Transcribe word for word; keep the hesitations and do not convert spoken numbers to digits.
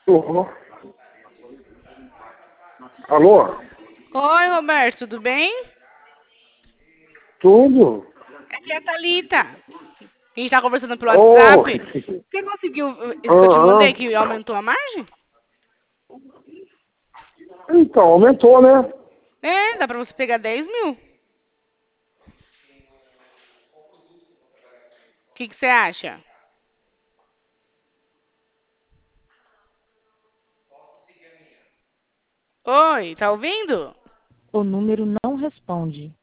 Alô? Alô? Oi, Roberto, tudo bem? Tudo? Aqui é a Thalita. A gente tá conversando pelo Oh, WhatsApp. Você conseguiu uh, isso que eu te mandei, aham. que aumentou a margem? Então, aumentou, né? É, dá pra você pegar dez mil. O que que você acha? Oi, tá ouvindo? O número não responde.